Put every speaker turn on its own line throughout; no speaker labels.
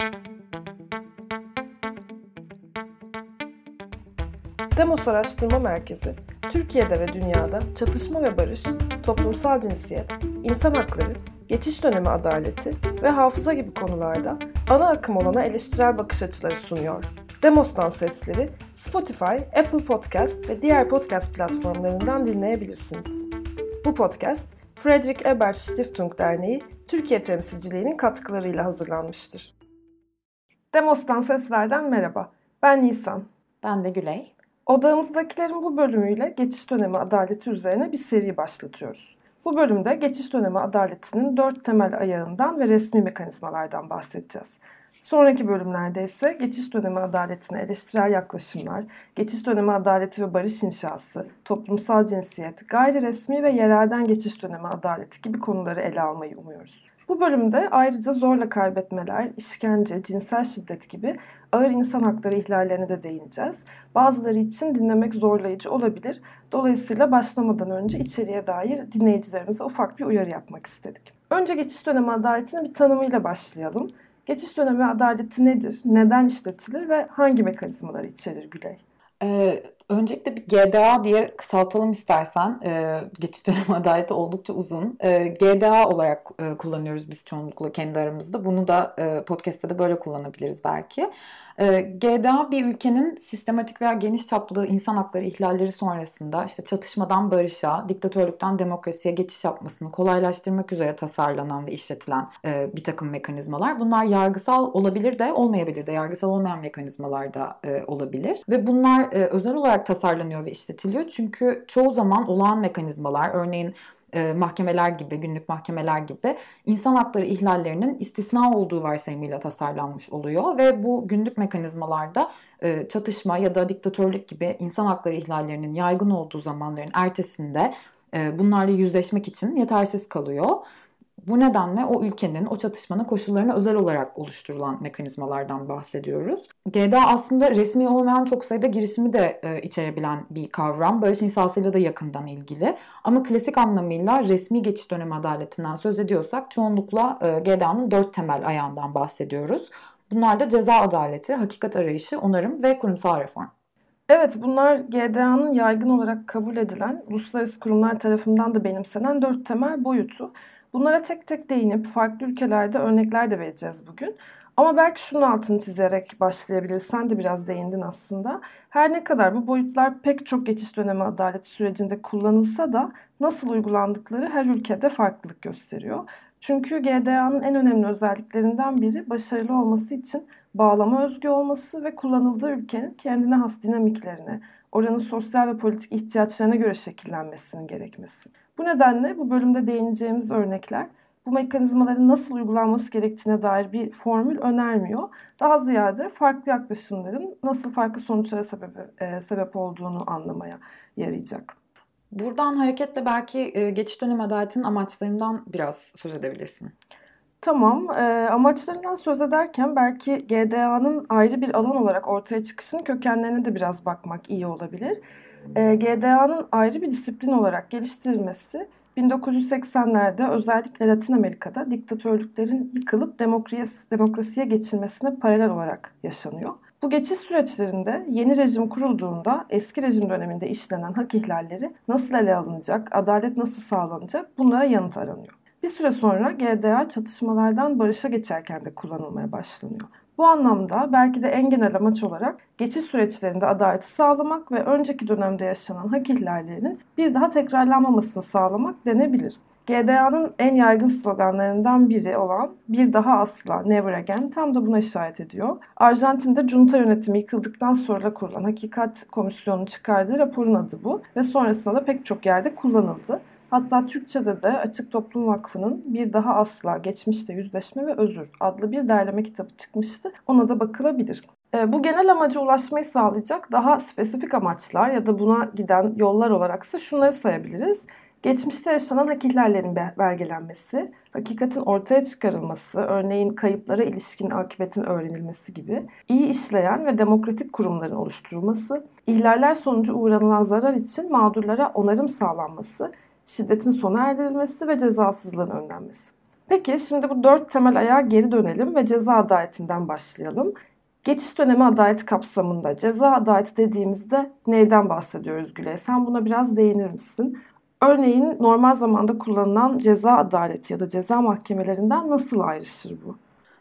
Demos Araştırma Merkezi, Türkiye'de ve dünyada çatışma ve barış, toplumsal cinsiyet, insan hakları, geçiş dönemi adaleti ve hafıza gibi konularda ana akım olana eleştirel bakış açıları sunuyor. Demos'tan sesleri Spotify, Apple Podcast ve diğer podcast platformlarından dinleyebilirsiniz. Bu podcast, Friedrich Ebert Stiftung Derneği Türkiye temsilciliğinin katkılarıyla hazırlanmıştır. Demos'tan seslerden merhaba, ben Nisan.
Ben de Güley.
Odağımızdakilerin bu bölümüyle geçiş dönemi adaleti üzerine bir seri başlatıyoruz. Bu bölümde geçiş dönemi adaletinin 4 temel ayağından ve resmi mekanizmalardan bahsedeceğiz. Sonraki bölümlerde ise geçiş dönemi adaletine eleştirel yaklaşımlar, geçiş dönemi adaleti ve barış inşası, toplumsal cinsiyet, gayri resmi ve yerelden geçiş dönemi adaleti gibi konuları ele almayı umuyoruz. Bu bölümde ayrıca zorla kaybetmeler, işkence, cinsel şiddet gibi ağır insan hakları ihlallerine de değineceğiz. Bazıları için dinlemek zorlayıcı olabilir. Dolayısıyla başlamadan önce içeriğe dair dinleyicilerimize ufak bir uyarı yapmak istedik. Önce geçiş dönemi adaletinin bir tanımıyla başlayalım. Geçiş dönemi adaleti nedir, neden işletilir ve hangi mekanizmaları içerir Güley?
Öncelikle bir GDA diye kısaltalım istersen. Geçiş dönemi adaleti oldukça uzun. GDA olarak kullanıyoruz biz çoğunlukla kendi aramızda. Bunu da podcast'te de böyle kullanabiliriz belki. GDA bir ülkenin sistematik veya geniş çaplı insan hakları ihlalleri sonrasında işte çatışmadan barışa, diktatörlükten demokrasiye geçiş yapmasını kolaylaştırmak üzere tasarlanan ve işletilen bir takım mekanizmalar. Bunlar yargısal olabilir de olmayabilir de, yargısal olmayan mekanizmalar da olabilir. Ve bunlar özel olarak tasarlanıyor ve işletiliyor. Çünkü çoğu zaman olağan mekanizmalar, örneğin mahkemeler gibi, günlük mahkemeler gibi insan hakları ihlallerinin istisna olduğu varsayımıyla tasarlanmış oluyor ve bu günlük mekanizmalarda çatışma ya da diktatörlük gibi insan hakları ihlallerinin yaygın olduğu zamanların ertesinde bunlarla yüzleşmek için yetersiz kalıyor. Bu nedenle o ülkenin, o çatışmanın koşullarına özel olarak oluşturulan mekanizmalardan bahsediyoruz. GDA aslında resmi olmayan çok sayıda girişimi de içerebilen bir kavram. Barış inşasıyla da yakından ilgili. Ama klasik anlamıyla resmi geçiş dönemi adaletinden söz ediyorsak çoğunlukla GDA'nın 4 temel ayağından bahsediyoruz. Bunlar da ceza adaleti, hakikat arayışı, onarım ve kurumsal reform.
Evet, bunlar GDA'nın yaygın olarak kabul edilen, uluslararası kurumlar tarafından da benimsenen 4 temel boyutu. Bunlara tek tek değinip farklı ülkelerde örnekler de vereceğiz bugün. Ama belki şunun altını çizerek başlayabiliriz. Sen de biraz değindin aslında. Her ne kadar bu boyutlar pek çok geçiş dönemi adaleti sürecinde kullanılsa da nasıl uygulandıkları her ülkede farklılık gösteriyor. Çünkü GDA'nın en önemli özelliklerinden biri başarılı olması için bağlama özgü olması ve kullanıldığı ülkenin kendine has dinamiklerine, oranın sosyal ve politik ihtiyaçlarına göre şekillenmesinin gerekmesi. Bu nedenle bu bölümde değineceğimiz örnekler bu mekanizmaların nasıl uygulanması gerektiğine dair bir formül önermiyor. Daha ziyade farklı yaklaşımların nasıl farklı sonuçlara sebep olduğunu anlamaya yarayacak.
Buradan hareketle belki geçiş dönemi adaletinin amaçlarından biraz söz edebilirsin.
Tamam, amaçlarından söz ederken belki GDA'nın ayrı bir alan olarak ortaya çıkışının kökenlerine de biraz bakmak iyi olabilir. GDA'nın ayrı bir disiplin olarak geliştirilmesi 1980'lerde özellikle Latin Amerika'da diktatörlüklerin yıkılıp demokrasiye geçilmesine paralel olarak yaşanıyor. Bu geçiş süreçlerinde yeni rejim kurulduğunda eski rejim döneminde işlenen hak ihlalleri nasıl ele alınacak, adalet nasıl sağlanacak bunlara yanıt aranıyor. Bir süre sonra GDA çatışmalardan barışa geçerken de kullanılmaya başlanıyor. Bu anlamda belki de en genel amaç olarak geçiş süreçlerinde adaleti sağlamak ve önceki dönemde yaşanan hak ihlallerinin bir daha tekrarlanmamasını sağlamak denebilir. GDA'nın en yaygın sloganlarından biri olan "Bir daha asla, never again" tam da buna işaret ediyor. Arjantin'de junta yönetimi yıkıldıktan sonra kurulan Hakikat Komisyonu'nun çıkardığı raporun adı bu ve sonrasında da pek çok yerde kullanıldı. Hatta Türkçe'de de Açık Toplum Vakfı'nın "Bir Daha Asla, Geçmişte Yüzleşme ve Özür" adlı bir derleme kitabı çıkmıştı. Ona da bakılabilir. Bu genel amaca ulaşmayı sağlayacak daha spesifik amaçlar ya da buna giden yollar olaraksa şunları sayabiliriz. Geçmişte yaşanan hak ihlallerinin belgelenmesi, hakikatin ortaya çıkarılması, örneğin kayıplara ilişkin akıbetin öğrenilmesi gibi, iyi işleyen ve demokratik kurumların oluşturulması, ihlaller sonucu uğranılan zarar için mağdurlara onarım sağlanması, şiddetin sona erdirilmesi ve cezasızlığın önlenmesi. Peki şimdi bu 4 temel ayağa geri dönelim ve ceza adaletinden başlayalım. Geçiş dönemi adaleti kapsamında ceza adaleti dediğimizde neyden bahsediyoruz Gülay? Sen buna biraz değinir misin? Örneğin normal zamanda kullanılan ceza adaleti ya da ceza mahkemelerinden nasıl ayrışır bu?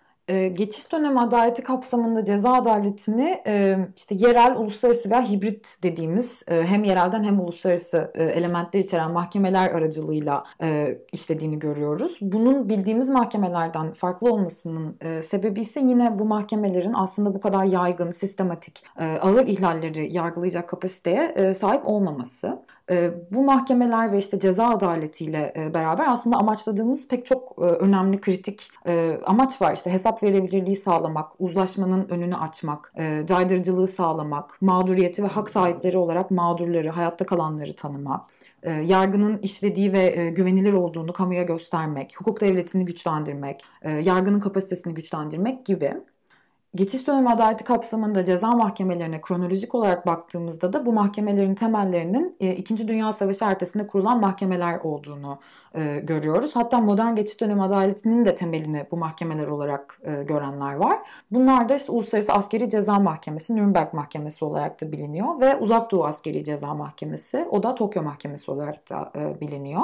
Geçiş dönemi adaleti kapsamında ceza adaletini işte yerel, uluslararası veya hibrit dediğimiz hem yerelden hem uluslararası elementler içeren mahkemeler aracılığıyla işlediğini görüyoruz. Bunun bildiğimiz mahkemelerden farklı olmasının sebebi ise yine bu mahkemelerin aslında bu kadar yaygın, sistematik, ağır ihlalleri yargılayacak kapasiteye sahip olmaması. Bu mahkemeler ve işte ceza adaletiyle beraber aslında amaçladığımız pek çok önemli kritik amaç var. İşte hesap verebilirliği sağlamak, uzlaşmanın önünü açmak, caydırıcılığı sağlamak, mağduriyeti ve hak sahipleri olarak mağdurları, hayatta kalanları tanımak, yargının işlediği ve güvenilir olduğunu kamuya göstermek, hukuk devletini güçlendirmek, yargının kapasitesini güçlendirmek gibi. Geçiş dönemi adaleti kapsamında ceza mahkemelerine kronolojik olarak baktığımızda da bu mahkemelerin temellerinin İkinci Dünya Savaşı ertesinde kurulan mahkemeler olduğunu görüyoruz. Hatta modern geçiş dönemi adaletinin de temelini bu mahkemeler olarak görenler var. Bunlar da işte Uluslararası Askeri Ceza Mahkemesi, Nürnberg Mahkemesi olarak da biliniyor ve Uzak Doğu Askeri Ceza Mahkemesi, o da Tokyo Mahkemesi olarak da biliniyor.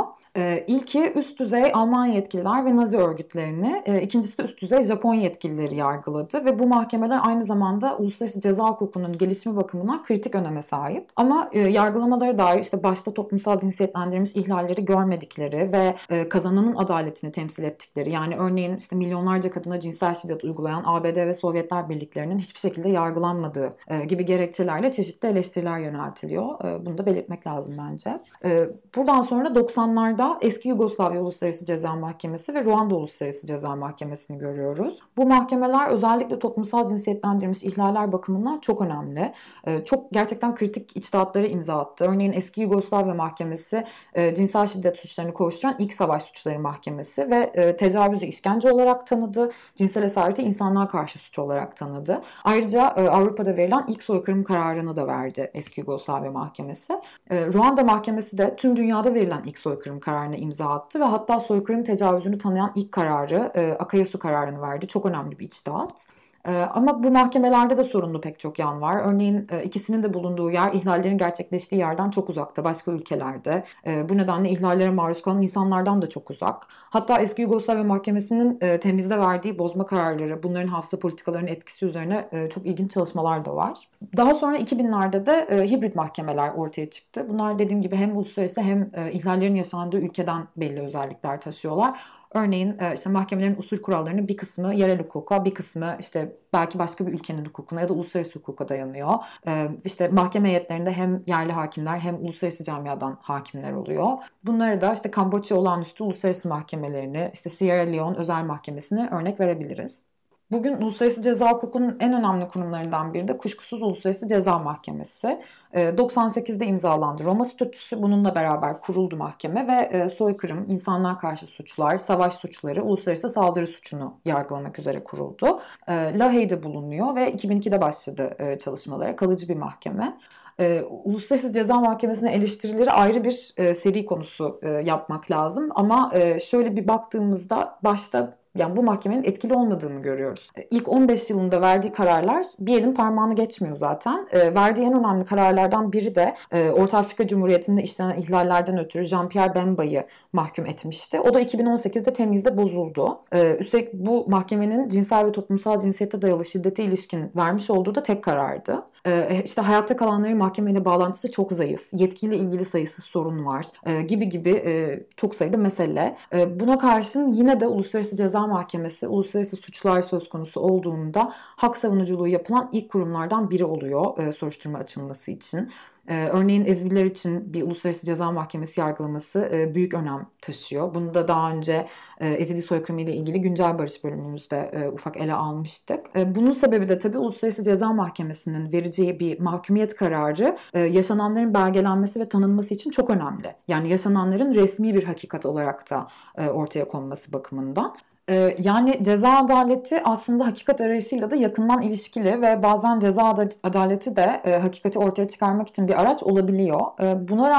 İlki üst düzey Alman yetkililer ve Nazi örgütlerini, ikincisi de üst düzey Japon yetkilileri yargıladı ve bu mahkemeler aynı zamanda uluslararası ceza hukukunun gelişimi bakımından kritik öneme sahip. Ama yargılamalara dair işte başta toplumsal cinsiyetlendirilmiş ihlalleri görmedikleri ve kazananın adaletini temsil ettikleri, yani örneğin işte milyonlarca kadına cinsel şiddet uygulayan ABD ve Sovyetler Birlikleri'nin hiçbir şekilde yargılanmadığı gibi gerekçelerle çeşitli eleştiriler yöneltiliyor. Bunu da belirtmek lazım bence. Buradan sonra 90'larda eski Yugoslavya Uluslararası Ceza Mahkemesi ve Ruanda Uluslararası Ceza Mahkemesi'ni görüyoruz. Bu mahkemeler özellikle toplumsal cinsiyetlendirilmiş ihlaller bakımından çok önemli. Çok gerçekten kritik içtihatlara imza attı. Örneğin eski Yugoslavya Mahkemesi cinsel şiddet suçlarını kovuşturan ilk savaş suçları mahkemesi ve tecavüzü işkence olarak tanıdı. Cinsel esareti insanlığa karşı suç olarak tanıdı. Ayrıca Avrupa'da verilen ilk soykırım kararını da verdi eski Yugoslavya Mahkemesi. Ruanda Mahkemesi de tüm dünyada verilen ilk soykırım kararına imza attı ve hatta soykırım tecavüzünü tanıyan ilk kararı, Akayasu kararını verdi. Çok önemli bir içtihat. Ama bu mahkemelerde de sorunlu pek çok yan var. Örneğin ikisinin de bulunduğu yer ihlallerin gerçekleştiği yerden çok uzakta, başka ülkelerde. Bu nedenle ihlallere maruz kalan insanlardan da çok uzak. Hatta eski Yugoslavya Mahkemesi'nin temizde verdiği bozma kararları, bunların hafıza politikalarının etkisi üzerine çok ilginç çalışmalar da var. Daha sonra 2000'lerde de hibrit mahkemeler ortaya çıktı. Bunlar dediğim gibi hem uluslararası hem ihlallerin yaşandığı ülkeden belli özellikler taşıyorlar. Örneğin işte mahkemelerin usul kurallarının bir kısmı yerel hukuka, bir kısmı işte belki başka bir ülkenin hukukuna ya da uluslararası hukuka dayanıyor. İşte mahkeme heyetlerinde hem yerli hakimler hem uluslararası camiadan hakimler oluyor. Bunları da işte Kamboçya Olağanüstü Uluslararası Mahkemelerini, işte Sierra Leone Özel Mahkemesi'ne örnek verebiliriz. Bugün uluslararası ceza hukukunun en önemli kurumlarından biri de kuşkusuz Uluslararası Ceza Mahkemesi. 98'de imzalandı Roma Statüsü, bununla beraber kuruldu mahkeme ve soykırım, insanlığa karşı suçlar, savaş suçları, uluslararası saldırı suçunu yargılamak üzere kuruldu. Lahey'de bulunuyor ve 2002'de başladı çalışmalara, kalıcı bir mahkeme. Uluslararası Ceza Mahkemesi'ne eleştirileri ayrı bir seri konusu yapmak lazım. Ama şöyle bir baktığımızda başta yani bu mahkemenin etkili olmadığını görüyoruz. İlk 15 yılında verdiği kararlar bir elin parmağını geçmiyor zaten. Verdiği en önemli kararlardan biri de Orta Afrika Cumhuriyeti'nde işlenen ihlallerden ötürü Jean-Pierre Bemba'yı mahkum etmişti. O da 2018'de temizde bozuldu. Üstelik bu mahkemenin cinsel ve toplumsal cinsiyete dayalı şiddete ilişkin vermiş olduğu da tek karardı. İşte hayatta kalanların mahkemeyle bağlantısı çok zayıf. Yetkiyle ilgili sayısız sorun var. Gibi çok sayıda mesele. Buna karşın yine de Uluslararası Ceza Mahkemesi uluslararası suçlar söz konusu olduğunda hak savunuculuğu yapılan ilk kurumlardan biri oluyor soruşturma açılması için. Örneğin Ezidiler için bir Uluslararası Ceza Mahkemesi yargılaması büyük önem taşıyor. Bunu da daha önce Ezidi soykırımı ile ilgili güncel barış bölümümüzde ufak ele almıştık. Bunun sebebi de tabii Uluslararası Ceza Mahkemesi'nin vereceği bir mahkumiyet kararı yaşananların belgelenmesi ve tanınması için çok önemli. Yani yaşananların resmi bir hakikat olarak da ortaya konması bakımından. Yani ceza adaleti aslında hakikat arayışıyla da yakından ilişkili ve bazen ceza adaleti de hakikati ortaya çıkarmak için bir araç olabiliyor. Buna rağmen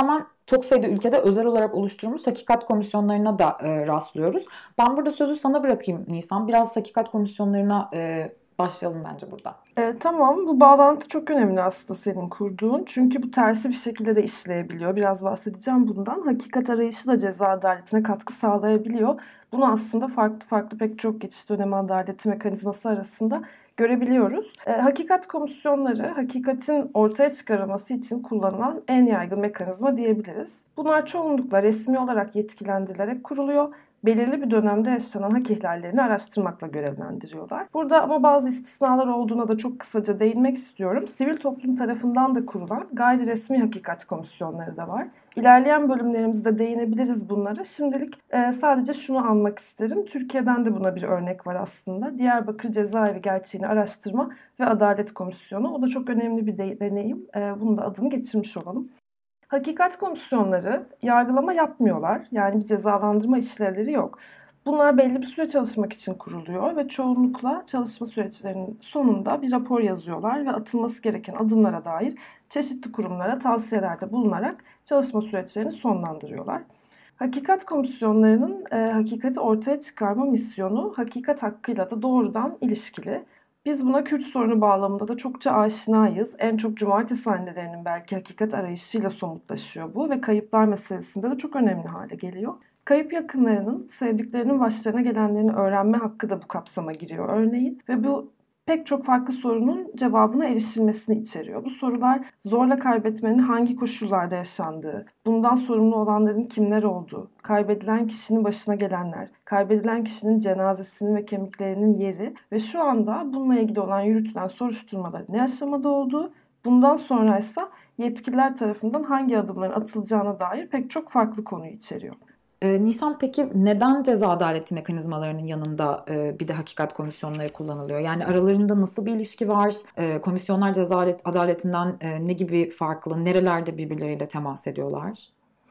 çok sayıda ülkede özel olarak oluşturulmuş hakikat komisyonlarına da rastlıyoruz. Ben burada sözü sana bırakayım Nisan. Biraz hakikat komisyonlarına başlayalım bence burada.
Tamam, bu bağlantı çok önemli aslında senin kurduğun. Çünkü bu tersi bir şekilde de işleyebiliyor. Biraz bahsedeceğim bundan. Hakikat arayışı da ceza adaletine katkı sağlayabiliyor. Bunu aslında farklı farklı pek çok geçiş dönemi adaleti mekanizması arasında görebiliyoruz. Hakikat komisyonları, hakikatin ortaya çıkarılması için kullanılan en yaygın mekanizma diyebiliriz. Bunlar çoğunlukla resmi olarak yetkilendirilerek kuruluyor. Belirli bir dönemde yaşanan hak ihlallerini araştırmakla görevlendiriyorlar. Burada ama bazı istisnalar olduğuna da çok kısaca değinmek istiyorum. Sivil toplum tarafından da kurulan gayri resmi hakikat komisyonları da var. İlerleyen bölümlerimizde değinebiliriz bunlara. Şimdilik sadece şunu anmak isterim. Türkiye'den de buna bir örnek var aslında. Diyarbakır Cezaevi Gerçeğini Araştırma ve Adalet Komisyonu. O da çok önemli bir deneyim. Bunun da adını geçirmiş olalım. Hakikat komisyonları yargılama yapmıyorlar. Yani bir cezalandırma işlevleri yok. Bunlar belli bir süre çalışmak için kuruluyor ve çoğunlukla çalışma süreçlerinin sonunda bir rapor yazıyorlar ve atılması gereken adımlara dair çeşitli kurumlara tavsiyelerde bulunarak çalışma süreçlerini sonlandırıyorlar. Hakikat komisyonlarının hakikati ortaya çıkarma misyonu hakikat hakkıyla da doğrudan ilişkili. Biz buna Kürt sorunu bağlamında da çokça aşinayız. En çok cumartesi annelerinin belki hakikat arayışıyla somutlaşıyor bu ve kayıplar meselesinde de çok önemli hale geliyor. Kayıp yakınlarının, sevdiklerinin başlarına gelenlerini öğrenme hakkı da bu kapsama giriyor örneğin ve bu pek çok farklı sorunun cevabına erişilmesini içeriyor. Bu sorular zorla kaybetmenin hangi koşullarda yaşandığı, bundan sorumlu olanların kimler olduğu, kaybedilen kişinin başına gelenler, kaybedilen kişinin cenazesinin ve kemiklerinin yeri ve şu anda bununla ilgili olan yürütülen soruşturmaların ne aşamada olduğu, bundan sonraysa yetkililer tarafından hangi adımların atılacağına dair pek çok farklı konuyu içeriyor.
Nisan, peki neden ceza adaleti mekanizmalarının yanında bir de hakikat komisyonları kullanılıyor? Yani aralarında nasıl bir ilişki var? Komisyonlar ceza adaletinden ne gibi farklı, nerelerde birbirleriyle temas ediyorlar?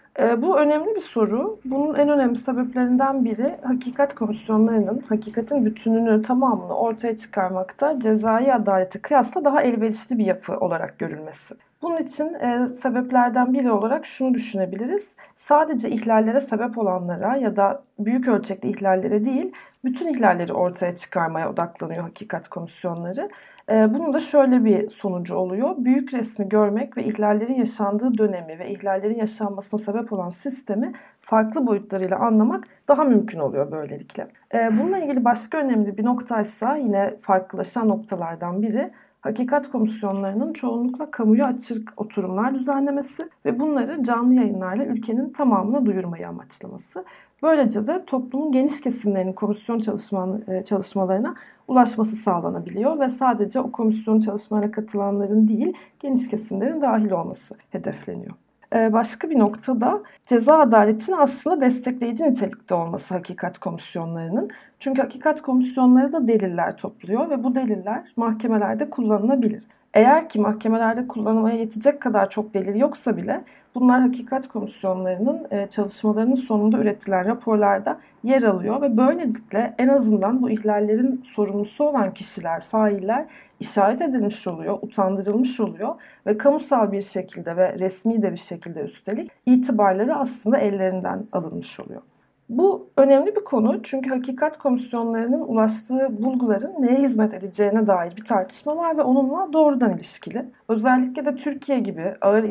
Bu önemli bir soru. Bunun en önemli sebeplerinden biri hakikat komisyonlarının hakikatin bütününü, tamamını ortaya çıkarmakta cezai adalete kıyasla daha elverişli bir yapı olarak görülmesi. Bunun için sebeplerden biri olarak şunu düşünebiliriz. Sadece ihlallere sebep olanlara ya da büyük ölçekli ihlallere değil, bütün ihlalleri ortaya çıkarmaya odaklanıyor hakikat komisyonları. Bunun da şöyle bir sonucu oluyor. Büyük resmi görmek ve ihlallerin yaşandığı dönemi ve ihlallerin yaşanmasına sebep olan sistemi farklı boyutlarıyla anlamak daha mümkün oluyor böylelikle. Bununla ilgili başka önemli bir noktaysa yine farklılaşan noktalardan biri hakikat komisyonlarının çoğunlukla kamuya açık oturumlar düzenlemesi ve bunları canlı yayınlarla ülkenin tamamına duyurmayı amaçlaması. Böylece de toplumun geniş kesimlerinin komisyon çalışmalarına ulaşması sağlanabiliyor ve sadece o komisyon çalışmalarına katılanların değil, geniş kesimlerin dahil olması hedefleniyor. Başka bir noktada ceza adaletinin aslında destekleyici nitelikte olması hakikat komisyonlarının. Çünkü hakikat komisyonları da deliller topluyor ve bu deliller mahkemelerde kullanılabilir. Eğer ki mahkemelerde kullanılmaya yetecek kadar çok delil yoksa bile bunlar hakikat komisyonlarının çalışmalarının sonunda üretilen raporlarda yer alıyor ve böylelikle en azından bu ihlallerin sorumlusu olan kişiler, failler işaret edilmiş oluyor, utandırılmış oluyor ve kamusal bir şekilde ve resmi de bir şekilde üstelik itibarları aslında ellerinden alınmış oluyor. Bu önemli bir konu çünkü hakikat komisyonlarının ulaştığı bulguların neye hizmet edeceğine dair bir tartışma var ve onunla doğrudan ilişkili. Özellikle de Türkiye gibi ağır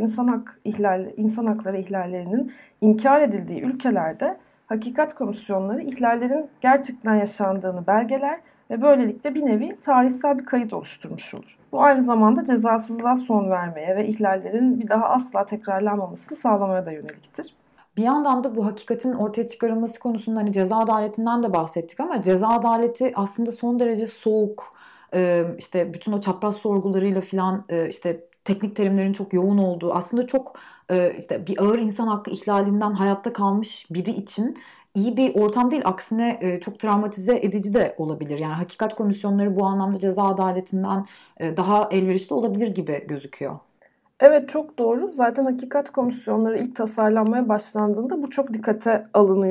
insan hakları ihlallerinin inkar edildiği ülkelerde hakikat komisyonları ihlallerin gerçekten yaşandığını belgeler ve böylelikle bir nevi tarihsel bir kayıt oluşturmuş olur. Bu aynı zamanda cezasızlığa son vermeye ve ihlallerin bir daha asla tekrarlanmamasını sağlamaya da yöneliktir.
Bir yandan da bu hakikatin ortaya çıkarılması konusunda hani ceza adaletinden de bahsettik ama ceza adaleti aslında son derece soğuk, işte bütün o çapraz sorgularıyla filan, işte teknik terimlerin çok yoğun olduğu, aslında çok işte bir ağır insan hakkı ihlalinden hayatta kalmış biri için iyi bir ortam değil. Aksine çok travmatize edici de olabilir. Yani hakikat komisyonları bu anlamda ceza adaletinden daha elverişli olabilir gibi gözüküyor.
Evet, çok doğru. Zaten hakikat komisyonları ilk tasarlanmaya başlandığında bu çok dikkate alınıyor.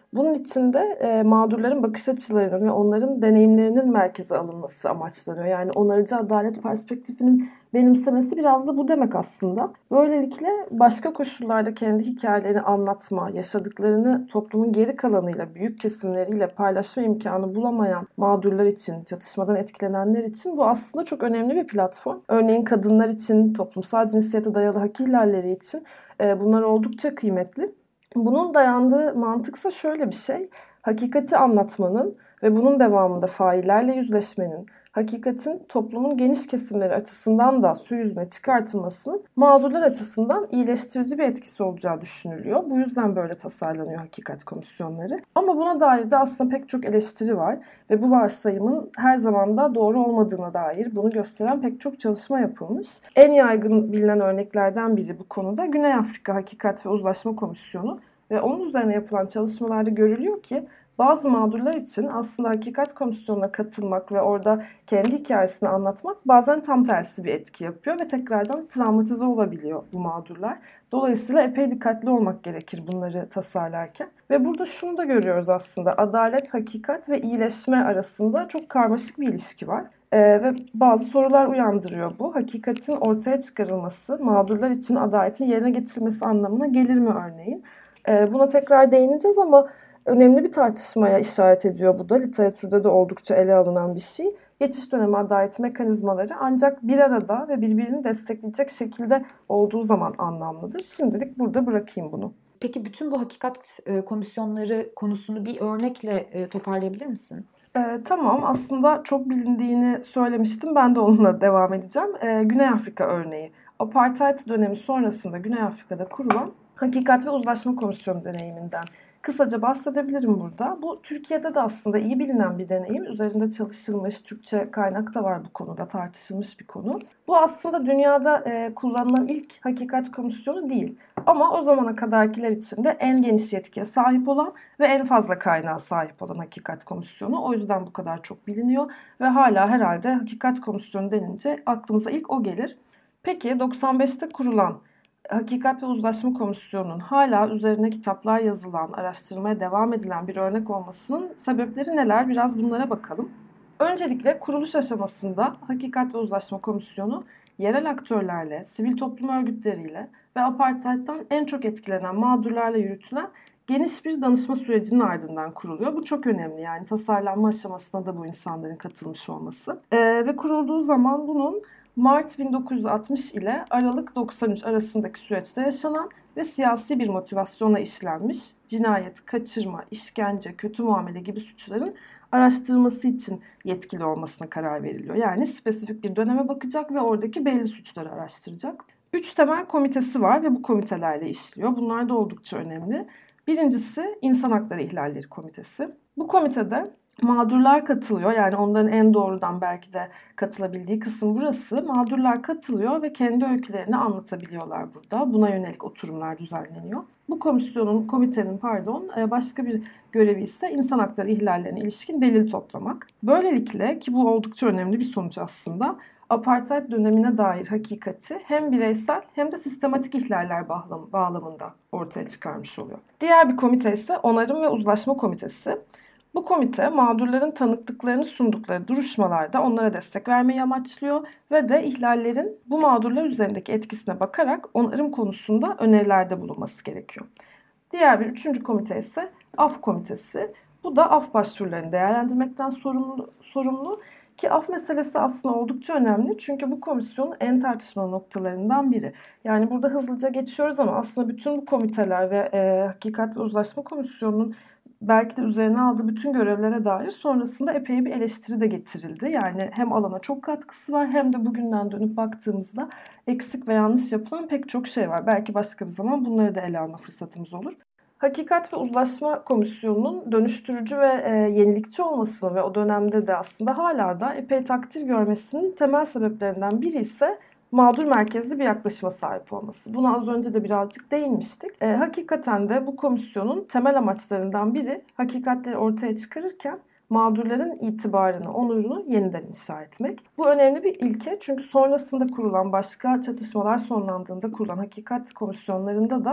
Bunun için de mağdurların bakış açılarının ve onların deneyimlerinin merkeze alınması amaçlanıyor. Yani onarıcı adalet perspektifinin benimsemesi biraz da bu demek aslında. Böylelikle başka koşullarda kendi hikayelerini anlatma, yaşadıklarını toplumun geri kalanıyla, büyük kesimleriyle paylaşma imkanı bulamayan mağdurlar için, çatışmadan etkilenenler için bu aslında çok önemli bir platform. Örneğin kadınlar için, toplumsal cinsiyete dayalı hak ihlalleri için bunlar oldukça kıymetli. Bunun dayandığı mantıksa şöyle bir şey: hakikati anlatmanın ve bunun devamında faillerle yüzleşmenin, hakikatin toplumun geniş kesimleri açısından da su yüzüne çıkartılmasının mağdurlar açısından iyileştirici bir etkisi olacağı düşünülüyor. Bu yüzden böyle tasarlanıyor hakikat komisyonları. Ama buna dair de aslında pek çok eleştiri var ve bu varsayımın her zaman da doğru olmadığına dair bunu gösteren pek çok çalışma yapılmış. En yaygın bilinen örneklerden biri bu konuda Güney Afrika Hakikat ve Uzlaşma Komisyonu ve onun üzerine yapılan çalışmalarda görülüyor ki bazı mağdurlar için aslında hakikat komisyonuna katılmak ve orada kendi hikayesini anlatmak bazen tam tersi bir etki yapıyor ve tekrardan travmatize olabiliyor bu mağdurlar. Dolayısıyla epey dikkatli olmak gerekir bunları tasarlarken. Ve burada şunu da görüyoruz aslında: adalet, hakikat ve iyileşme arasında çok karmaşık bir ilişki var. Ve bazı sorular uyandırıyor bu. Hakikatin ortaya çıkarılması mağdurlar için adaletin yerine getirilmesi anlamına gelir mi örneğin? Buna tekrar değineceğiz ama önemli bir tartışmaya işaret ediyor bu da. Literatürde de oldukça ele alınan bir şey. Geçiş dönemi adalet mekanizmaları ancak bir arada ve birbirini destekleyecek şekilde olduğu zaman anlamlıdır. Şimdilik burada bırakayım bunu.
Peki bütün bu hakikat komisyonları konusunu bir örnekle toparlayabilir misin?
Tamam, aslında çok bilindiğini söylemiştim. Ben de onunla devam edeceğim. Güney Afrika örneği. Apartheid dönemi sonrasında Güney Afrika'da kurulan Hakikat ve Uzlaşma Komisyonu deneyiminden kısaca bahsedebilirim burada. Bu Türkiye'de de aslında iyi bilinen bir deneyim. Üzerinde çalışılmış, Türkçe kaynak da var bu konuda, tartışılmış bir konu. Bu aslında dünyada kullanılan ilk hakikat komisyonu değil. Ama o zamana kadarkiler içinde en geniş yetkiye sahip olan ve en fazla kaynağa sahip olan hakikat komisyonu. O yüzden bu kadar çok biliniyor ve hala herhalde hakikat komisyonu denince aklımıza ilk o gelir. Peki 95'te kurulan Hakikat ve Uzlaşma Komisyonu'nun hala üzerine kitaplar yazılan, araştırmaya devam edilen bir örnek olmasının sebepleri neler? Biraz bunlara bakalım. Öncelikle kuruluş aşamasında Hakikat ve Uzlaşma Komisyonu yerel aktörlerle, sivil toplum örgütleriyle ve apartheid'den en çok etkilenen mağdurlarla yürütülen geniş bir danışma sürecinin ardından kuruluyor. Bu çok önemli, yani tasarlanma aşamasına da bu insanların katılmış olması. Ve kurulduğu zaman bunun Mart 1960 ile Aralık 93 arasındaki süreçte yaşanan ve siyasi bir motivasyonla işlenmiş cinayet, kaçırma, işkence, kötü muamele gibi suçların araştırılması için yetkili olmasına karar veriliyor. Yani spesifik bir döneme bakacak ve oradaki belli suçları araştıracak. 3 temel komitesi var ve bu komitelerle işliyor. Bunlar da oldukça önemli. Birincisi İnsan Hakları İhlalleri Komitesi. Bu komitede mağdurlar katılıyor. Yani onların en doğrudan belki de katılabildiği kısım burası. Mağdurlar katılıyor ve kendi öykülerini anlatabiliyorlar burada. Buna yönelik oturumlar düzenleniyor. Bu komitenin başka bir görevi ise insan hakları ihlallerine ilişkin delil toplamak. Böylelikle, ki bu oldukça önemli bir sonuç aslında, apartheid dönemine dair hakikati hem bireysel hem de sistematik ihlaller bağlamında ortaya çıkarmış oluyor. Diğer bir komite ise Onarım ve Uzlaşma Komitesi. Bu komite mağdurların tanıklıklarını sundukları duruşmalarda onlara destek vermeyi amaçlıyor ve de ihlallerin bu mağdurlar üzerindeki etkisine bakarak onarım konusunda önerilerde bulunması gerekiyor. Diğer bir üçüncü komite ise Af Komitesi. Bu da af başvurularını değerlendirmekten sorumlu ki af meselesi aslında oldukça önemli çünkü bu komisyonun en tartışmalı noktalarından biri. Yani burada hızlıca geçiyoruz ama aslında bütün bu komiteler ve Hakikat ve Uzlaşma Komisyonu'nun belki de üzerine aldığı bütün görevlere dair sonrasında epey bir eleştiri de getirildi. Yani hem alana çok katkısı var hem de bugünden dönüp baktığımızda eksik ve yanlış yapılan pek çok şey var. Belki başka bir zaman bunları da ele alma fırsatımız olur. Hakikat ve Uzlaşma Komisyonu'nun dönüştürücü ve yenilikçi olmasını ve o dönemde de aslında hala da epey takdir görmesinin temel sebeplerinden biri ise mağdur merkezli bir yaklaşıma sahip olması. Buna az önce de birazcık değinmiştik. Hakikaten de bu komisyonun temel amaçlarından biri hakikatleri ortaya çıkarırken mağdurların itibarını, onurunu yeniden inşa etmek. Bu önemli bir ilke çünkü sonrasında kurulan başka çatışmalar sonlandığında kurulan hakikat komisyonlarında da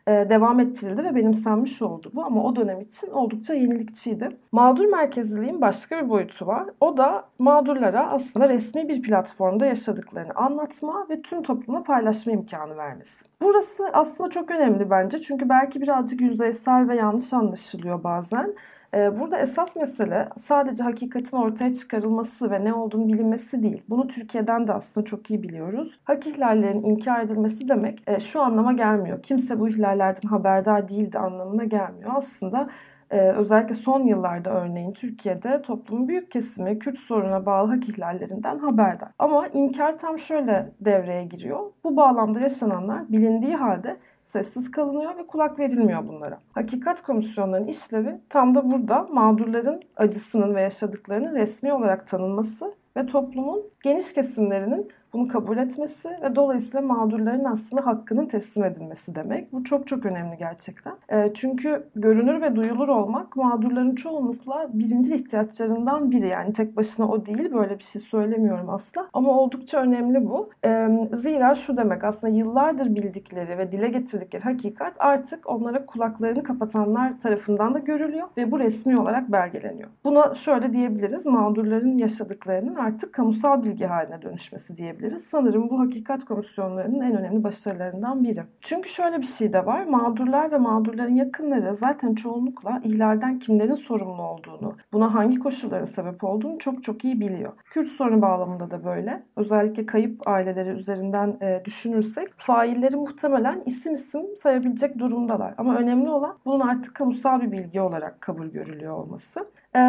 devam ettirildi ve benimsenmiş oldu bu. Ama o dönem için oldukça yenilikçiydi. Mağdur merkezliliğin başka bir boyutu var. O da mağdurlara aslında resmi bir platformda yaşadıklarını anlatma ve tüm topluma paylaşma imkanı vermesi. Burası aslında çok önemli bence. Çünkü belki birazcık yüzeysel ve yanlış anlaşılıyor bazen. Burada esas mesele sadece hakikatin ortaya çıkarılması ve ne olduğunu bilinmesi değil. Bunu Türkiye'den de aslında çok iyi biliyoruz. Hak ihlallerinin inkar edilmesi demek şu anlama gelmiyor. Kimse bu ihlallerden haberdar değildi anlamına gelmiyor. Aslında özellikle son yıllarda örneğin Türkiye'de toplumun büyük kesimi Kürt sorununa bağlı hak ihlallerinden haberdar. Ama inkar tam şöyle devreye giriyor. Bu bağlamda yaşananlar bilindiği halde sessiz kalınıyor ve kulak verilmiyor bunlara. Hakikat komisyonlarının işlevi tam da burada mağdurların acısının ve yaşadıklarının resmi olarak tanınması ve toplumun geniş kesimlerinin bunu kabul etmesi ve dolayısıyla mağdurların aslında hakkının teslim edilmesi demek. Bu çok çok önemli gerçekten. Çünkü görünür ve duyulur olmak mağdurların çoğunlukla birinci ihtiyaçlarından biri. Yani tek başına o değil, böyle bir şey söylemiyorum asla. Ama oldukça önemli bu. Zira şu demek, aslında yıllardır bildikleri ve dile getirdikleri hakikat artık onlara kulaklarını kapatanlar tarafından da görülüyor ve bu resmi olarak belgeleniyor. Buna şöyle diyebiliriz, mağdurların yaşadıklarının artık kamusal bilgi haline dönüşmesi diyebiliriz. Sanırım bu hakikat komisyonlarının en önemli başarılarından biri. Çünkü şöyle bir şey de var. Mağdurlar ve mağdurların yakınları zaten çoğunlukla ihlalden kimlerin sorumlu olduğunu, buna hangi koşulların sebep olduğunu çok çok iyi biliyor. Kürt sorunu bağlamında da böyle. Özellikle kayıp aileleri üzerinden düşünürsek failleri muhtemelen isim isim sayabilecek durumdalar. Ama önemli olan bunun artık kamusal bir bilgi olarak kabul görülüyor olması.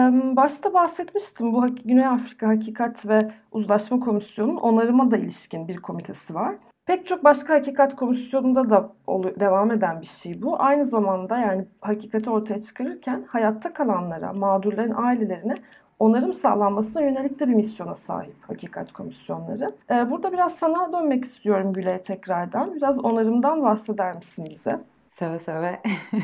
Başta bahsetmiştim, bu Güney Afrika Hakikat ve Uzlaşma Komisyonu'nun onarıma da ilişkin bir komitesi var. Pek çok başka hakikat komisyonunda da devam eden bir şey bu. Aynı zamanda yani hakikati ortaya çıkarırken hayatta kalanlara, mağdurların ailelerine onarım sağlanmasına yönelik de bir misyona sahip hakikat komisyonları. Burada biraz sana dönmek istiyorum Gülay tekrardan. Biraz onarımdan bahseder misin bize?
Seve seve.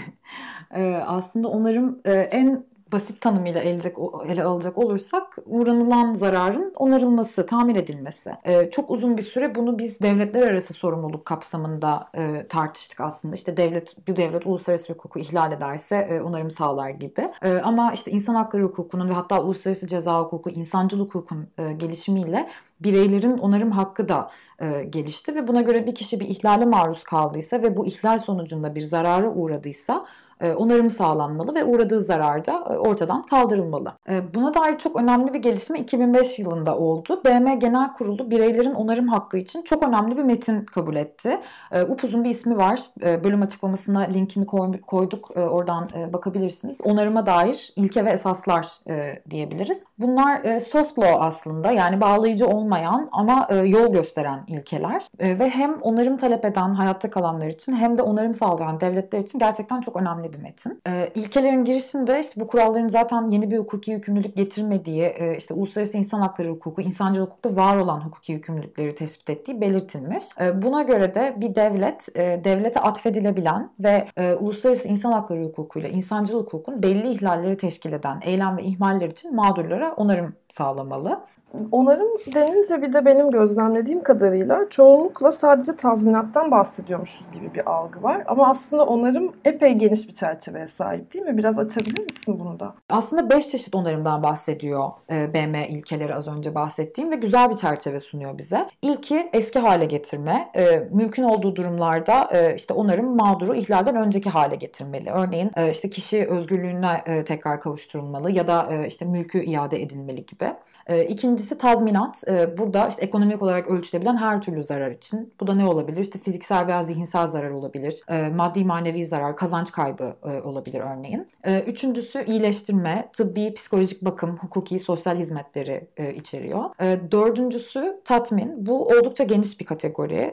Aslında onarım en basit tanımıyla ele alacak olursak uğranılan zararın onarılması, tamir edilmesi. Çok uzun bir süre bunu biz devletler arası sorumluluk kapsamında tartıştık aslında. İşte bir devlet uluslararası hukuku ihlal ederse onarım sağlar gibi. Ama işte insan hakları hukukunun ve hatta uluslararası ceza hukuku, insancıl hukukun gelişimiyle bireylerin onarım hakkı da gelişti ve buna göre bir kişi bir ihlale maruz kaldıysa ve bu ihlal sonucunda bir zarara uğradıysa onarım sağlanmalı ve uğradığı zarar da ortadan kaldırılmalı. Buna dair çok önemli bir gelişme 2005 yılında oldu. BM Genel Kurulu bireylerin onarım hakkı için çok önemli bir metin kabul etti. Upuzun bir ismi var. Bölüm açıklamasına linkini koyduk. Oradan bakabilirsiniz. Onarıma dair ilke ve esaslar diyebiliriz. Bunlar soft law aslında, yani bağlayıcı olmayan ama yol gösteren ilkeler. Ve hem onarım talep eden hayatta kalanlar için hem de onarım sağlayan devletler için gerçekten çok önemli bir metin. İlkelerin girişinde işte bu kuralların zaten yeni bir hukuki yükümlülük getirmediği, işte uluslararası insan hakları hukuku, insancıl hukukta var olan hukuki yükümlülükleri tespit ettiği belirtilmiş. Buna göre de bir devlete atfedilebilen ve uluslararası insan hakları hukukuyla insancıl hukukun belli ihlalleri teşkil eden eylem ve ihmaller için mağdurlara onarım sağlamalı.
Onarım denince bir de benim gözlemlediğim kadarıyla çoğunlukla sadece tazminattan bahsediyormuşuz gibi bir algı var. Ama aslında onarım epey geniş bir çerçeveye sahip, değil mi? Biraz açabilir misin bunu da?
Aslında 5 çeşit onarımdan bahsediyor BM ilkeleri, az önce bahsettiğim, ve güzel bir çerçeve sunuyor bize. İlki eski hale getirme. Mümkün olduğu durumlarda işte onarım mağduru ihlalden önceki hale getirmeli. Örneğin işte kişi özgürlüğüne tekrar kavuşturulmalı ya da işte mülkü iade edilmeli gibi. İkincisi tazminat. Burada işte ekonomik olarak ölçülebilen her türlü zarar için. Bu da ne olabilir? İşte fiziksel veya zihinsel zarar olabilir. Maddi manevi zarar, kazanç kaybı olabilir örneğin. Üçüncüsü iyileştirme, tıbbi, psikolojik bakım, hukuki, sosyal hizmetleri içeriyor. Dördüncüsü tatmin. Bu oldukça geniş bir kategori.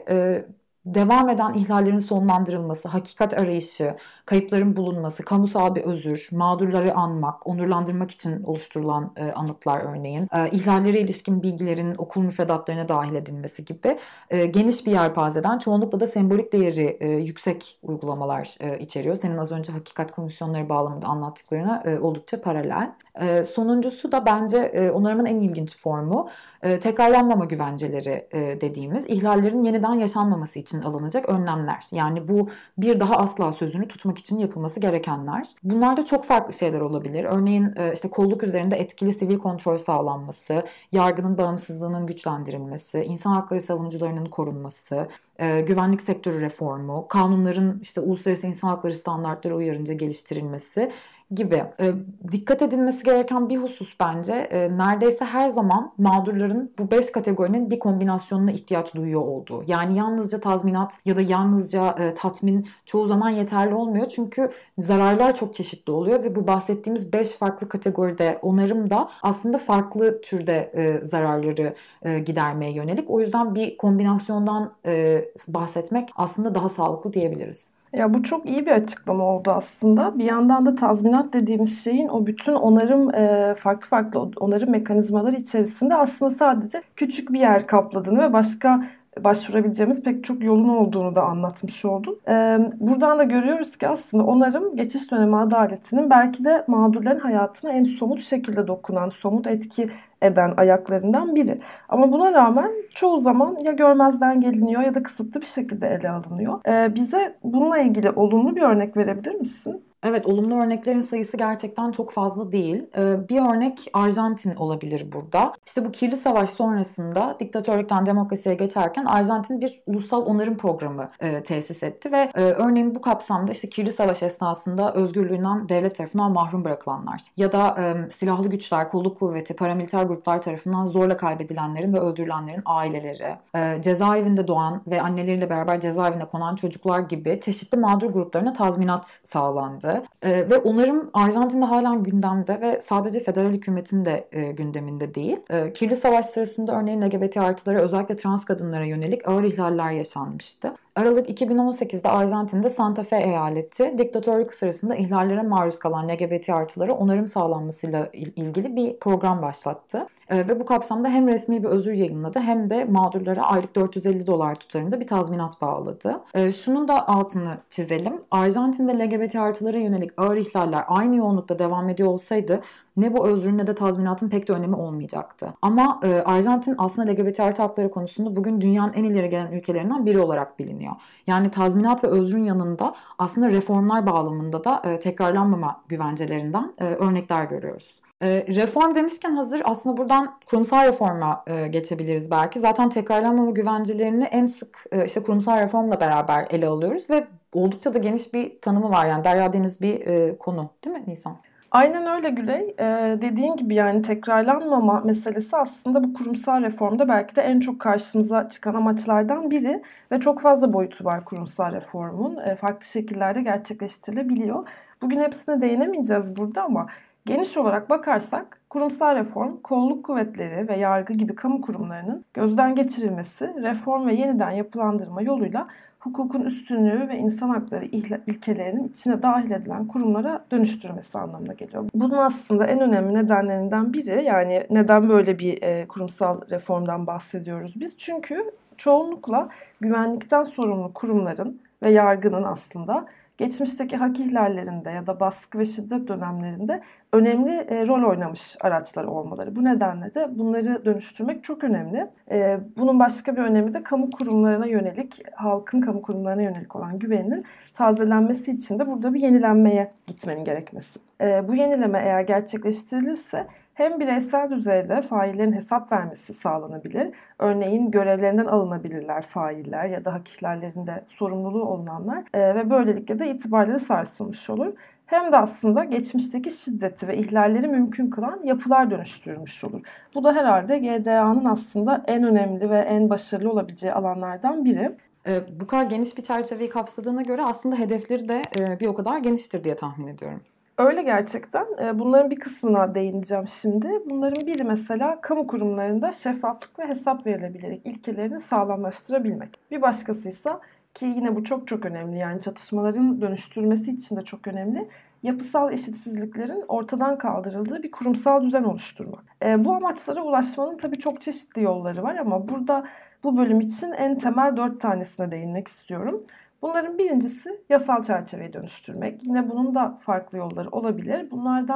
Devam eden ihlallerin sonlandırılması, hakikat arayışı, kayıpların bulunması, kamusal bir özür, mağdurları anmak, onurlandırmak için oluşturulan anıtlar örneğin, ihlallere ilişkin bilgilerin okul müfredatlarına dahil edilmesi gibi geniş bir yelpazeden, çoğunlukla da sembolik değeri yüksek uygulamalar içeriyor. Senin az önce hakikat komisyonları bağlamında anlattıklarına oldukça paralel. Sonuncusu da bence onarımın en ilginç formu, tekrarlanmama güvenceleri dediğimiz, ihlallerin yeniden yaşanmaması için için alınacak önlemler. Yani bu bir daha asla sözünü tutmak için yapılması gerekenler. Bunlar da çok farklı şeyler olabilir. Örneğin işte kolluk üzerinde etkili sivil kontrol sağlanması, yargının bağımsızlığının güçlendirilmesi, insan hakları savunucularının korunması, güvenlik sektörü reformu, kanunların işte uluslararası insan hakları standartları uyarınca geliştirilmesi gibi. Dikkat edilmesi gereken bir husus bence neredeyse her zaman mağdurların bu 5 kategorinin bir kombinasyonuna ihtiyaç duyuyor olduğu. Yani yalnızca tazminat ya da yalnızca tatmin çoğu zaman yeterli olmuyor. Çünkü zararlar çok çeşitli oluyor ve bu bahsettiğimiz 5 farklı kategoride onarım da aslında farklı türde zararları gidermeye yönelik. O yüzden bir kombinasyondan bahsetmek aslında daha sağlıklı diyebiliriz.
Ya bu çok iyi bir açıklama oldu aslında. Bir yandan da tazminat dediğimiz şeyin o bütün onarım farklı farklı onarım mekanizmaları içerisinde aslında sadece küçük bir yer kapladığını ve başka başvurabileceğimiz pek çok yolun olduğunu da anlatmış oldun. Buradan da görüyoruz ki aslında onarım geçiş dönemi adaletinin belki de mağdurların hayatına en somut şekilde dokunan, somut etki eden ayaklarından biri. Ama buna rağmen çoğu zaman ya görmezden geliniyor ya da kısıtlı bir şekilde ele alınıyor. Bize bununla ilgili olumlu bir örnek verebilir misin?
Evet, olumlu örneklerin sayısı gerçekten çok fazla değil. Bir örnek Arjantin olabilir burada. İşte bu kirli savaş sonrasında diktatörlükten demokrasiye geçerken Arjantin bir ulusal onarım programı tesis etti ve örneğin bu kapsamda işte kirli savaş esnasında özgürlüğünden devlet tarafından mahrum bırakılanlar ya da silahlı güçler, kolluk kuvveti, paramiliter gruplar tarafından zorla kaybedilenlerin ve öldürülenlerin aileleri, cezaevinde doğan ve anneleriyle beraber cezaevine konan çocuklar gibi çeşitli mağdur gruplarına tazminat sağlandı. Ve onarım Arjantin'de halen gündemde ve sadece federal hükümetin de gündeminde değil. Kirli savaş sırasında örneğin LGBT artılara özellikle trans kadınlara yönelik ağır ihlaller yaşanmıştı. Aralık 2018'de Arjantin'de Santa Fe eyaleti diktatörlük sırasında ihlallere maruz kalan LGBT artılara onarım sağlanmasıyla ilgili bir program başlattı. Ve bu kapsamda hem resmi bir özür yayınladı hem de mağdurlara aylık $450 tutarında bir tazminat bağladı. Şunun da altını çizelim. Arjantin'de LGBT artılara yönelik ağır ihlaller aynı yoğunlukta devam ediyor olsaydı ne bu özrün ne de tazminatın pek de önemi olmayacaktı. Ama Arjantin aslında LGBT artı hakları konusunda bugün dünyanın en ileri gelen ülkelerinden biri olarak biliniyor. Yani tazminat ve özrün yanında aslında reformlar bağlamında da tekrarlanmama güvencelerinden örnekler görüyoruz. Reform demişken hazır aslında buradan kurumsal reforma geçebiliriz belki. Zaten tekrarlanmama güvencelerini en sık işte kurumsal reformla beraber ele alıyoruz ve oldukça da geniş bir tanımı var. Yani derya deniz bir konu değil mi Nisan?
Aynen öyle Güley. Dediğin gibi yani tekrarlanmama meselesi aslında bu kurumsal reformda belki de en çok karşımıza çıkan amaçlardan biri ve çok fazla boyutu var kurumsal reformun. Farklı şekillerde gerçekleştirilebiliyor. Bugün hepsine değinemeyeceğiz burada ama geniş olarak bakarsak kurumsal reform, kolluk kuvvetleri ve yargı gibi kamu kurumlarının gözden geçirilmesi, reform ve yeniden yapılandırma yoluyla hukukun üstünlüğü ve insan hakları ilkelerinin içine dahil edilen kurumlara dönüştürmesi anlamına geliyor. Bunun aslında en önemli nedenlerinden biri, yani neden böyle bir kurumsal reformdan bahsediyoruz biz? Çünkü çoğunlukla güvenlikten sorumlu kurumların ve yargının aslında geçmişteki hak ihlallerinde ya da baskı ve şiddet dönemlerinde önemli rol oynamış araçlar olmaları. Bu nedenle de bunları dönüştürmek çok önemli. Bunun başka bir önemi de kamu kurumlarına yönelik, halkın kamu kurumlarına yönelik olan güveninin tazelenmesi için de burada bir yenilenmeye gitmenin gerekmesi. Bu yenileme eğer gerçekleştirilirse hem bireysel düzeyde faillerin hesap vermesi sağlanabilir. Örneğin görevlerinden alınabilirler failler ya da hak ihlallerinde sorumluluğu olunanlar ve böylelikle de itibarları sarsılmış olur. Hem de aslında geçmişteki şiddeti ve ihlalleri mümkün kılan yapılar dönüştürülmüş olur. Bu da herhalde GDA'nın aslında en önemli ve en başarılı olabileceği alanlardan biri.
Bu kadar geniş bir çerçeveyi kapsadığına göre aslında hedefleri de bir o kadar geniştir diye tahmin ediyorum.
Öyle gerçekten. Bunların bir kısmına değineceğim şimdi. Bunların biri mesela kamu kurumlarında şeffaflık ve hesap verilebilirlik ilkelerini sağlamlaştırabilmek. Bir başkası ise ki yine bu çok çok önemli, yani çatışmaların dönüştürülmesi için de çok önemli, yapısal eşitsizliklerin ortadan kaldırıldığı bir kurumsal düzen oluşturmak. Bu amaçlara ulaşmanın tabii çok çeşitli yolları var ama burada bu bölüm için en temel 4 tanesine değinmek istiyorum. Bunların birincisi yasal çerçeveyi dönüştürmek. Yine bunun da farklı yolları olabilir. Bunlardan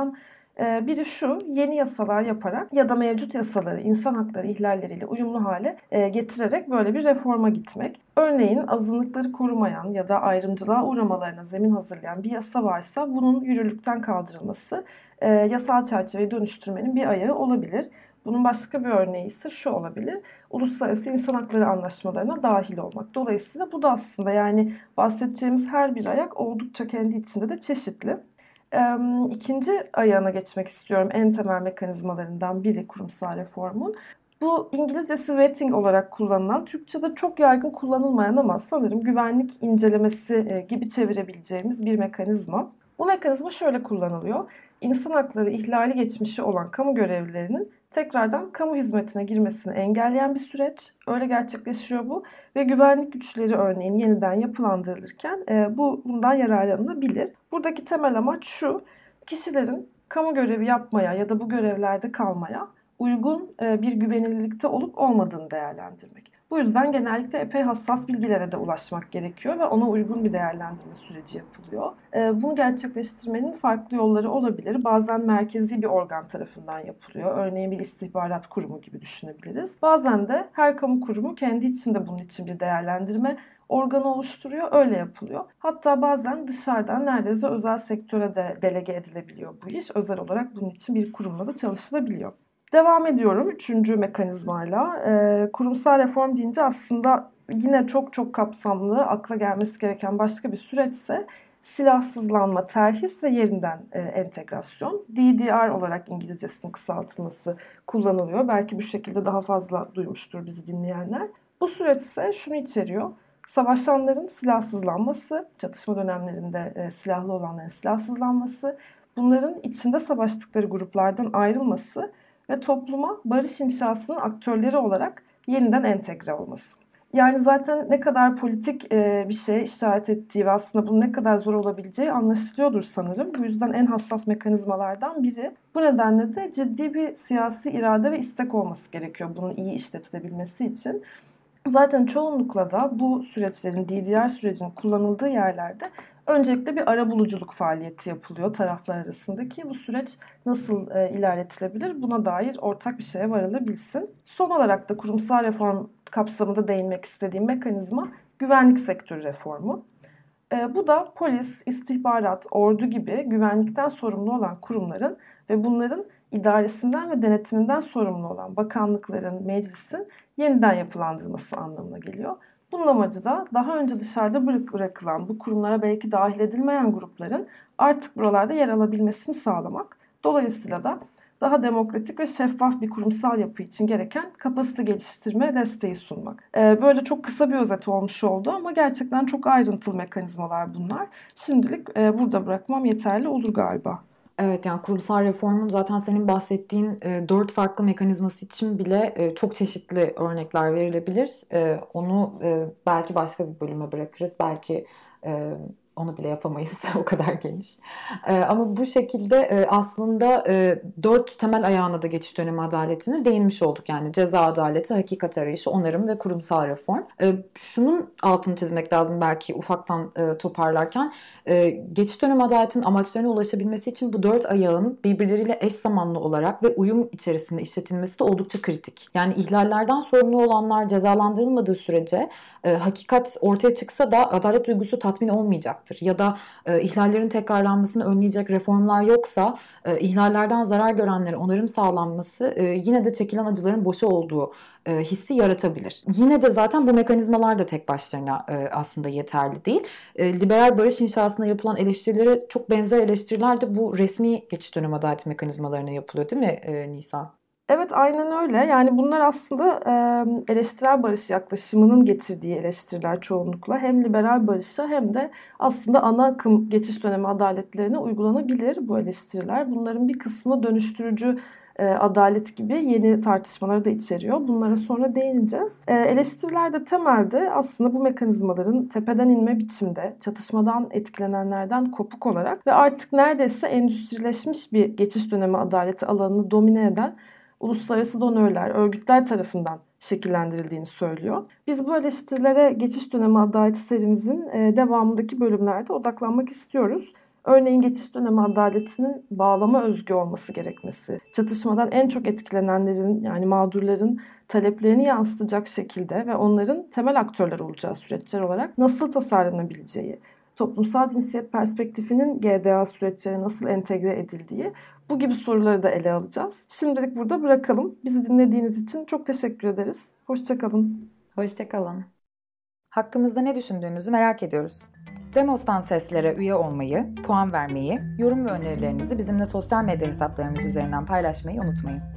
Biri şu, yeni yasalar yaparak ya da mevcut yasaları insan hakları ihlalleriyle uyumlu hale getirerek böyle bir reforma gitmek. Örneğin azınlıkları korumayan ya da ayrımcılığa uğramalarına zemin hazırlayan bir yasa varsa bunun yürürlükten kaldırılması yasal çerçeveyi dönüştürmenin bir ayağı olabilir. Bunun başka bir örneği ise şu olabilir. Uluslararası insan hakları anlaşmalarına dahil olmak. Dolayısıyla bu da aslında yani bahsedeceğimiz her bir ayak oldukça kendi içinde de çeşitli. İkinci ayağına geçmek istiyorum. En temel mekanizmalarından biri kurumsal reformun. Bu İngilizcesi vetting olarak kullanılan, Türkçe'de çok yaygın kullanılmayan ama sanırım güvenlik incelemesi gibi çevirebileceğimiz bir mekanizma. Bu mekanizma şöyle kullanılıyor. İnsan hakları ihlali geçmişi olan kamu görevlilerinin tekrardan kamu hizmetine girmesini engelleyen bir süreç. Öyle gerçekleşiyor bu ve güvenlik güçleri örneğin yeniden yapılandırılırken bundan yararlanılabilir. Buradaki temel amaç şu, kişilerin kamu görevi yapmaya ya da bu görevlerde kalmaya uygun bir güvenilirlikte olup olmadığını değerlendirmek. Bu yüzden genellikle epey hassas bilgilere de ulaşmak gerekiyor ve ona uygun bir değerlendirme süreci yapılıyor. Bunu gerçekleştirmenin farklı yolları olabilir. Bazen merkezi bir organ tarafından yapılıyor. Örneğin bir istihbarat kurumu gibi düşünebiliriz. Bazen de her kamu kurumu kendi içinde bunun için bir değerlendirme organı oluşturuyor, öyle yapılıyor. Hatta bazen dışarıdan neredeyse özel sektöre de delege edilebiliyor bu iş. Özel olarak bunun için bir kurumla da çalışılabiliyor. Devam ediyorum üçüncü mekanizmayla. Kurumsal reform deyince aslında yine çok çok kapsamlı, akla gelmesi gereken başka bir süreçse silahsızlanma, terhis ve yeniden entegrasyon. DDR olarak İngilizcesinin kısaltılması kullanılıyor. Belki bu şekilde daha fazla duymuştur bizi dinleyenler. Bu süreç ise şunu içeriyor. Savaşanların silahsızlanması, çatışma dönemlerinde silahlı olanların silahsızlanması, bunların içinde savaştıkları gruplardan ayrılması ve topluma barış inşasının aktörleri olarak yeniden entegre olması. Yani zaten ne kadar politik bir şeye işaret ettiği ve aslında bunun ne kadar zor olabileceği anlaşılıyordur sanırım. Bu yüzden en hassas mekanizmalardan biri. Bu nedenle de ciddi bir siyasi irade ve istek olması gerekiyor bunun iyi işletilebilmesi için. Zaten çoğunlukla da bu süreçlerin, DDR sürecinin kullanıldığı yerlerde öncelikle bir arabuluculuk faaliyeti yapılıyor taraflar arasındaki. Bu süreç nasıl ilerletilebilir buna dair ortak bir şeye varılabilsin. Son olarak da kurumsal reform kapsamında değinmek istediğim mekanizma güvenlik sektörü reformu. Bu da polis, istihbarat, ordu gibi güvenlikten sorumlu olan kurumların ve bunların idaresinden ve denetiminden sorumlu olan bakanlıkların, meclisin yeniden yapılandırılması anlamına geliyor. Bunun amacı da daha önce dışarıda bırakılan, bu kurumlara belki dahil edilmeyen grupların artık buralarda yer alabilmesini sağlamak. Dolayısıyla da daha demokratik ve şeffaf bir kurumsal yapı için gereken kapasite geliştirme desteği sunmak. Böyle çok kısa bir özet olmuş oldu ama gerçekten çok ayrıntılı mekanizmalar bunlar. Şimdilik burada bırakmam yeterli olur galiba.
Evet, yani kurumsal reformun zaten senin bahsettiğin 4 farklı mekanizması için bile çok çeşitli örnekler verilebilir. Onu belki başka bir bölüme bırakırız. Belki onu bile yapamayız. O kadar geniş. Ama bu şekilde aslında 4 temel ayağına da geçiş dönemi adaletine değinmiş olduk. Yani ceza adaleti, hakikat arayışı, onarım ve kurumsal reform. Şunun altını çizmek lazım belki ufaktan toparlarken. Geçiş dönemi adaletinin amaçlarına ulaşabilmesi için bu 4 ayağın birbirleriyle eş zamanlı olarak ve uyum içerisinde işletilmesi de oldukça kritik. Yani ihlallerden sorumlu olanlar cezalandırılmadığı sürece hakikat ortaya çıksa da adalet duygusu tatmin olmayacaktır. Ya da ihlallerin tekrarlanmasını önleyecek reformlar yoksa ihlallerden zarar görenlere onarım sağlanması yine de çekilen acıların boşa olduğu hissi yaratabilir. Yine de zaten bu mekanizmalar da tek başlarına aslında yeterli değil. Liberal barış inşasına yapılan eleştirilere çok benzer eleştiriler de bu resmi geçiş dönemi adalet mekanizmalarına yapılıyor, değil mi Nisan?
Evet, aynen öyle. Yani bunlar aslında eleştirel barış yaklaşımının getirdiği eleştiriler çoğunlukla. Hem liberal barışa hem de aslında ana akım geçiş dönemi adaletlerine uygulanabilir bu eleştiriler. Bunların bir kısmı dönüştürücü adalet gibi yeni tartışmaları da içeriyor. Bunlara sonra değineceğiz. Eleştiriler de temelde aslında bu mekanizmaların tepeden inme biçimde çatışmadan etkilenenlerden kopuk olarak ve artık neredeyse endüstrileşmiş bir geçiş dönemi adaleti alanını domine eden uluslararası donörler, örgütler tarafından şekillendirildiğini söylüyor. Biz bu eleştirilere geçiş dönemi adaleti serimizin devamındaki bölümlerde odaklanmak istiyoruz. Örneğin geçiş dönemi adaletinin bağlama özgü olması gerekmesi, çatışmadan en çok etkilenenlerin yani mağdurların taleplerini yansıtacak şekilde ve onların temel aktörler olacağı süreçler olarak nasıl tasarlanabileceği, toplumsal cinsiyet perspektifinin GDA süreçlerine nasıl entegre edildiği, bu gibi soruları da ele alacağız. Şimdilik burada bırakalım. Bizi dinlediğiniz için çok teşekkür ederiz. Hoşça kalın.
Hoşça kalın.
Hakkımızda ne düşündüğünüzü merak ediyoruz. Demos'tan seslere üye olmayı, puan vermeyi, yorum ve önerilerinizi bizimle sosyal medya hesaplarımız üzerinden paylaşmayı unutmayın.